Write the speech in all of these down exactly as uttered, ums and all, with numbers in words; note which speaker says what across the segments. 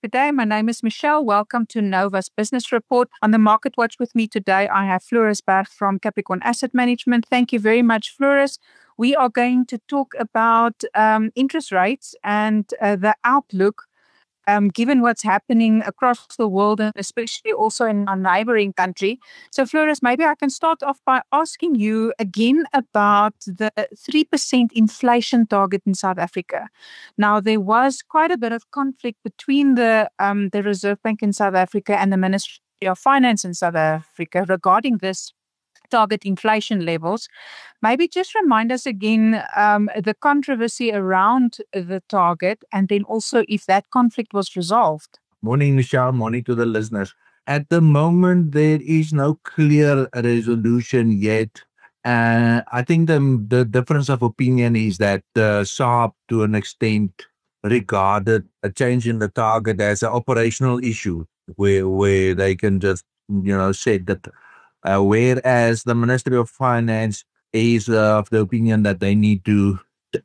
Speaker 1: Good day. My name is Michelle. Welcome to Nova's Business Report. On the Market Watch with me today, I have Floris Berg from Capricorn Asset Management. Thank you very much, Floris. We are going to talk about um, interest rates and uh, the outlook Um, given what's happening across the world, and especially also in our neighboring country. So, Floris, maybe I can start off by asking you again about the three percent inflation target in South Africa. Now, there was quite a bit of conflict between the, um, the Reserve Bank in South Africa and the Ministry of Finance in South Africa regarding this target inflation levels. Maybe just remind us again um, the controversy around the target, and then also if that conflict was resolved.
Speaker 2: Morning, Michelle. Morning to the listeners. At the moment, there is no clear resolution yet. Uh, I think the, the difference of opinion is that uh, S A R B, to an extent, regarded a change in the target as an operational issue, where where they can just, you know, say that. Uh, whereas the Ministry of Finance is uh, of the opinion that they need to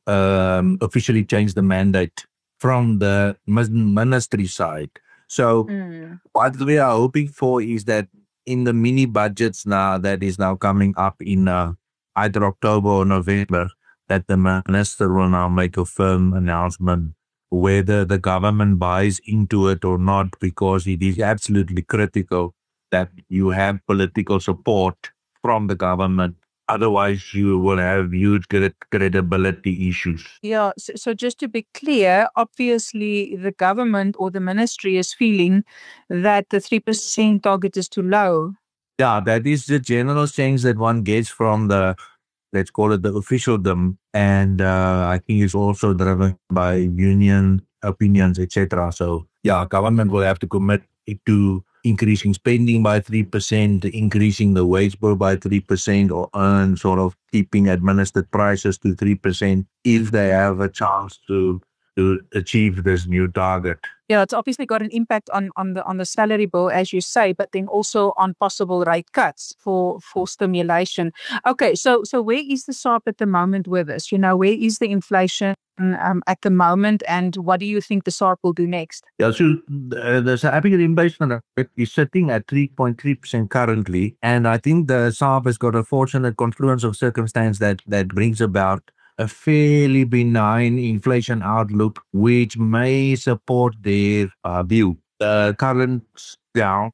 Speaker 2: um, officially change the mandate from the ministry side. So mm. what we are hoping for is that in the mini budgets now that is now coming up in uh, either October or November, that the minister will now make a firm announcement whether the government buys into it or not, because it is absolutely critical that you have political support from the government. Otherwise, you will have huge credibility issues.
Speaker 1: Yeah, so, so just to be clear, obviously the government or the ministry is feeling that the three percent target is too low.
Speaker 2: Yeah, that is the general sense that one gets from the, let's call it the officialdom. And uh, I think it's also driven by union opinions, et cetera. So, yeah, government will have to commit to increasing spending by three percent, increasing the wage bill by three percent, or earn sort of keeping administered prices to three percent if they have a chance to to achieve this new target.
Speaker 1: Yeah, it's obviously got an impact on, on the on the salary bill, as you say, but then also on possible rate cuts for, for stimulation. Okay, so so where is the S A R B at the moment with this? You know, where is the inflation um, at the moment, and what do you think the S A R B will do next?
Speaker 2: Yeah, so uh, the South African inflation rate is sitting at three point three percent currently, and I think the S A R B has got a fortunate confluence of circumstance that that brings about a fairly benign inflation outlook, which may support their uh, view. The current down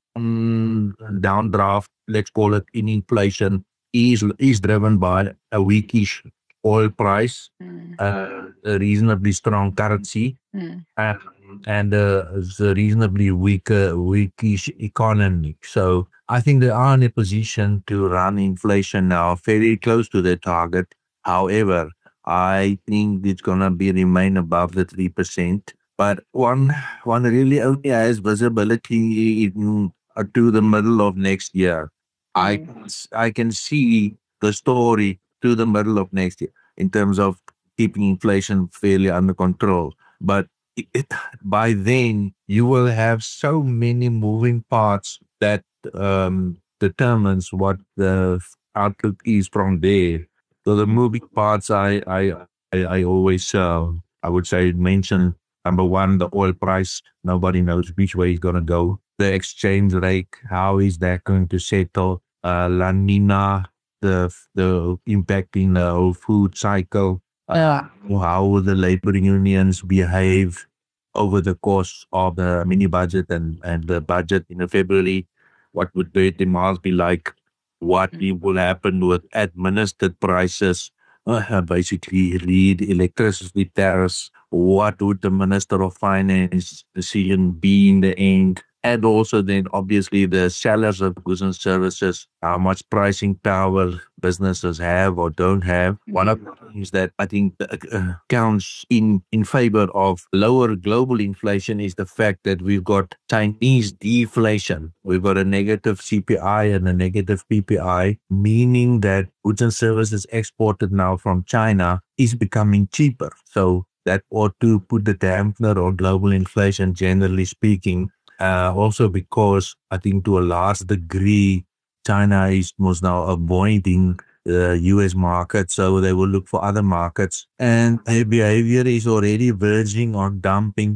Speaker 2: downdraft, let's call it, in inflation is is driven by a weakish oil price, mm. uh, a reasonably strong currency, mm. and and uh, a reasonably weaker weakish economy. So I think they are in a position to run inflation now fairly close to their target. However, I think it's going to be remain above the three percent. But one one really only has visibility in, uh, to the middle of next year. Mm. I, I can see the story to the middle of next year in terms of keeping inflation fairly under control. But it, it, by then, you will have so many moving parts that um, determines what the outlook is from there. So the moving parts, I I I, I always uh, I would say mention number one, the oil price. Nobody knows which way it's gonna go. The exchange rate, how is that going to settle? Uh, La Nina, the the impact in the whole food cycle. Uh, how will the labor unions behave over the course of the mini budget and and the budget in February? What would their demands be like? What will happen with administered prices, uh, basically read electricity tariffs? What would the Minister of Finance decision be in the end? And also then obviously the sellers of goods and services, how much pricing power businesses have or don't have. One of the things that I think uh, counts in, in favor of lower global inflation is the fact that we've got Chinese deflation. We've got a negative C P I and a negative P P I, meaning that goods and services exported now from China is becoming cheaper. So that ought to put the dampener on global inflation, generally speaking. Uh, also because I think to a large degree, China is most now avoiding the U S market, so they will look for other markets. And their behavior is already verging on dumping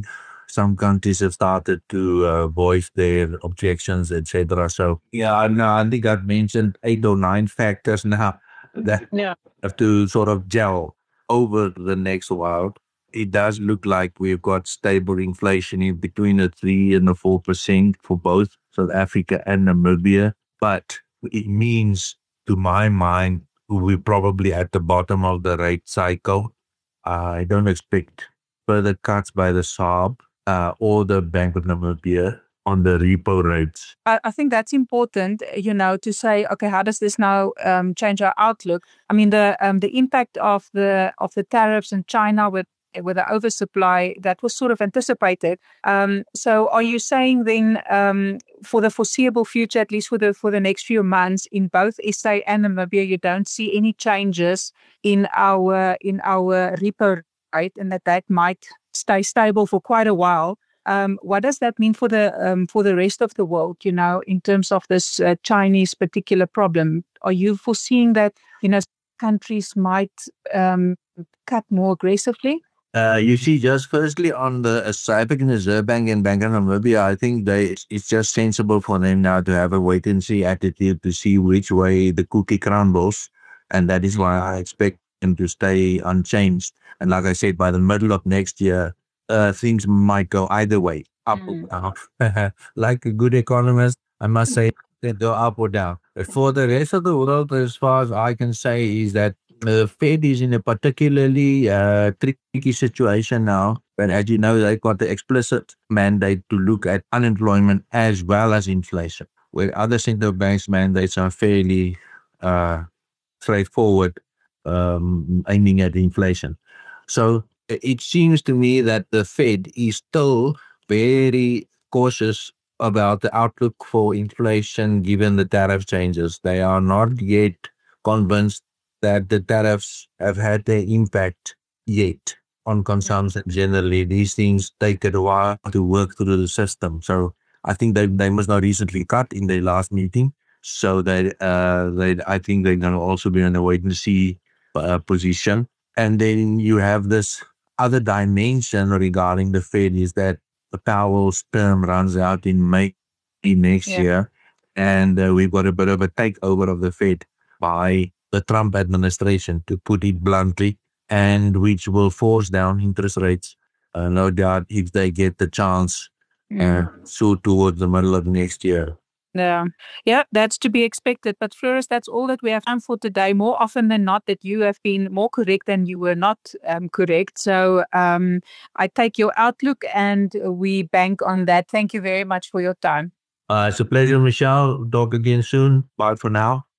Speaker 2: some countries have started to uh, voice their objections, et cetera. So yeah, I, know, I think I've mentioned eight or nine factors now that
Speaker 1: Yeah.
Speaker 2: have to sort of gel over the next while. It does look like we've got stable inflation in between a three and a four percent for both South Africa and Namibia. But it means, to my mind, we're probably at the bottom of the rate cycle. I don't expect further cuts by the S A R B uh, or the Bank of Namibia on the repo rates.
Speaker 1: I, I think that's important, you know, to say, okay, how does this now um, change our outlook? I mean, the um, the impact of the of the tariffs in China with with the oversupply, that was sort of anticipated. Um, so are you saying then um, for the foreseeable future, at least for the for the next few months, in both S A and Namibia, you don't see any changes in our in our repo rate, and that that might stay stable for quite a while? Um, what does that mean for the um, for the rest of the world, you know, in terms of this uh, Chinese particular problem? Are you foreseeing that, you know, countries might um, cut more aggressively?
Speaker 2: Uh, you see, just firstly on the uh, South African Reserve Bank and Bank of Namibia, I think they it's just sensible for them now to have a wait and see attitude to see which way the cookie crumbles, and that is why I expect them to stay unchanged. And like I said, by the middle of next year, uh, things might go either way, up
Speaker 1: Mm.
Speaker 2: or down. Like a good economist, I must say they go up or down. But for the rest of the world, as far as I can say, is that the Fed is in a particularly uh, tricky situation now. But as you know, they've got the explicit mandate to look at unemployment as well as inflation, where other central banks' mandates are fairly uh, straightforward, um, aiming at inflation. So uh, it seems to me that the Fed is still very cautious about the outlook for inflation given the tariff changes. They are not yet convinced that the tariffs have had their impact yet on consumption generally. These things take a while to work through the system. So I think they, they must not recently cut in their last meeting. So that uh, they, I think they're going to also be in a wait and see uh, position. And then you have this other dimension regarding the Fed is that the Powell's term runs out in May next
Speaker 1: Yeah.
Speaker 2: year. And uh, we've got a bit of a takeover of the Fed by the Trump administration, to put it bluntly, and which will force down interest rates, uh, no doubt, if they get the chance,
Speaker 1: Mm.
Speaker 2: uh, so towards the middle of next year.
Speaker 1: Yeah, yeah, that's to be expected. But Floris, that's all that we have time for today. More often than not, that you have been more correct than you were not um, correct. So um, I take your outlook and we bank on that. Thank you very much for your time.
Speaker 2: Uh, it's a pleasure, Michelle. Talk again soon. Bye for now.